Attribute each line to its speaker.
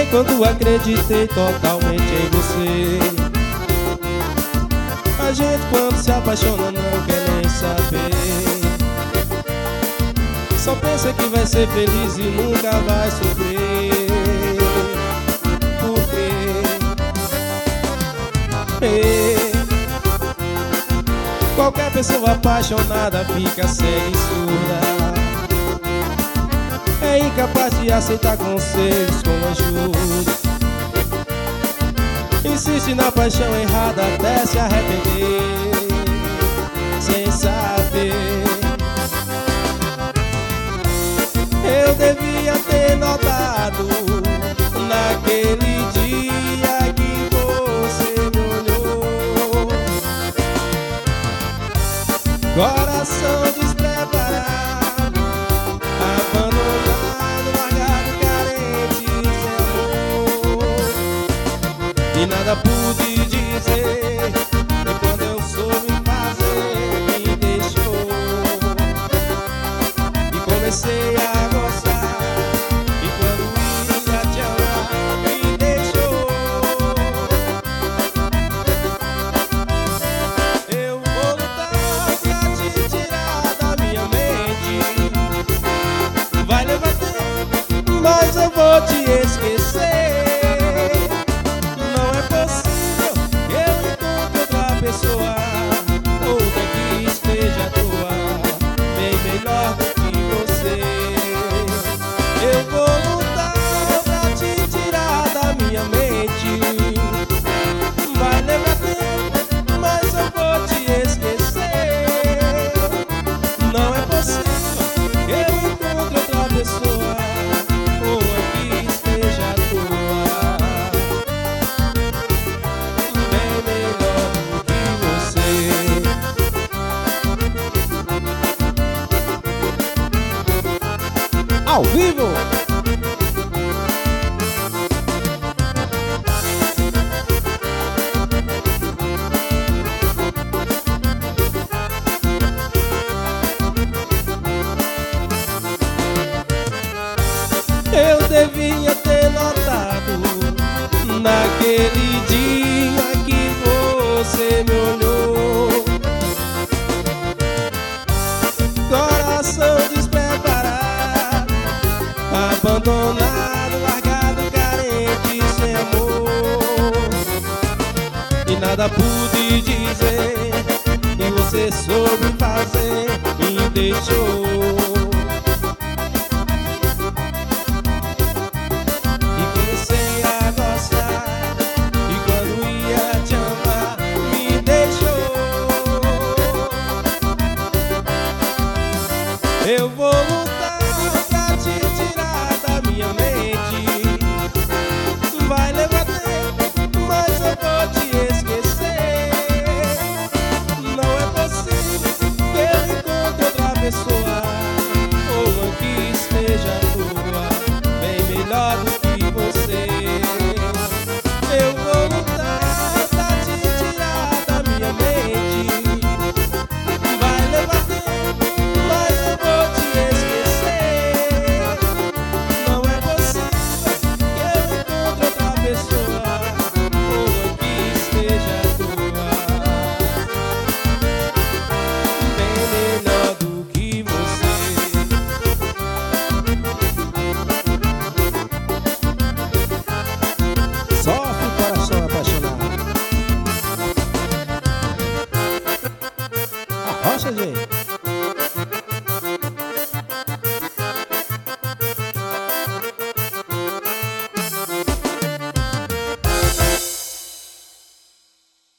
Speaker 1: quando acreditei totalmente em você. A gente quando se apaixona não quer nem saber, só pensa que vai ser feliz e nunca vai sofrer. Por quê? Qualquer pessoa apaixonada fica cega e surda, é incapaz de aceitar conselhos com ajuda, insiste na paixão errada até se arrepender, sem saber. Eu devia ter notado naquele dia que você me olhou, coração despreparado, abandonado, largado, carente sem amor. E nada pude dizer, e quando eu soube fazer, me deixou. E comecei a gostar, e quando ia te amar, me deixou. Eu vou lutar pra te tirar da minha mente, vai levar tempo, mas eu vou te esquecer. Não é possível que eu encontre outra pessoa, outra que esteja à toa, bem melhor do que você. Eu vou lutar pra te tirar da minha mente, vai levar tempo, mas eu vou te esquecer. Não é possível que eu encontre outra pessoa, uma que esteja à toa, bem melhor do que você. Ao vivo! Eu devia ter notado naquele dia que você me olhou, coração despreparado, abandonado, largado, carente, sem amor. E nada pude dizer, e você soube fazer, me deixou. E comecei a gostar, e quando ia te amar, me deixou. Eu vou lutar pra te tirar da minha mente, vai levar tempo, mas eu vou te esquecer. Não é possível que eu encontre outra pessoa, uma que esteja à toa, bem melhor do que você. Eu vou lutar pra te tirar da minha mente, vai levar tempo, mas eu vou te esquecer. Não é possível que eu encontre outra pessoa, uma que esteja à toa, bem melhor do que você. Sofre o coração apaixonado. Arrocha, gente.